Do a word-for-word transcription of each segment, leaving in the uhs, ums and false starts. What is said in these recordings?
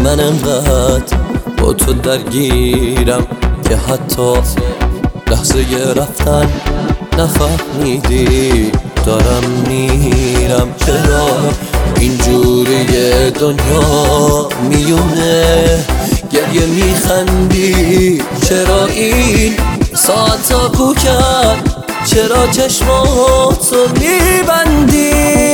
من انقدر با تو درگیرم که حتی لحظه رفتن نفهمیدی دارم میرم. چرا اینجوری دنیا میونه گریه میخندی؟ چرا این ساعتا کو کرد؟ چرا چشماتو میبندی؟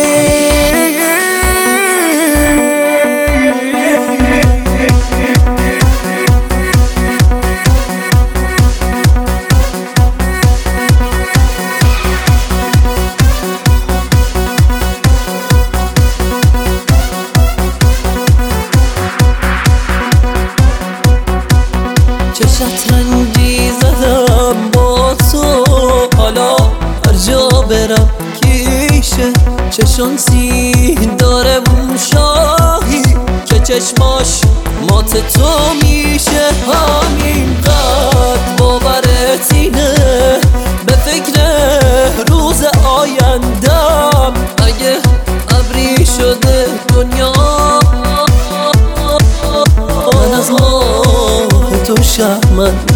چه شطرنجی زدم با تو، حالا هر جا برم کیشه. چه شانسی داره اون شاهی که چشماش مات تو میشه. همین قد باورت اینه به فکر روز آیندم اگه ابری شده دنیا. من از ماه تو شرمندم،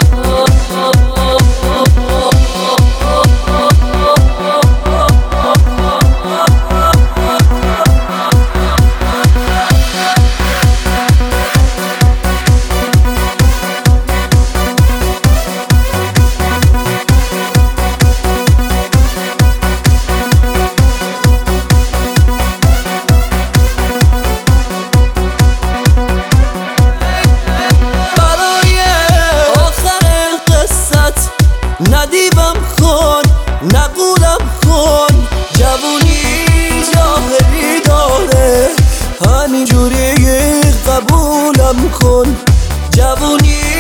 ندیبم کن نقولم کن. جوونی جاهلی داره همینجوری قبولم کن. جوونی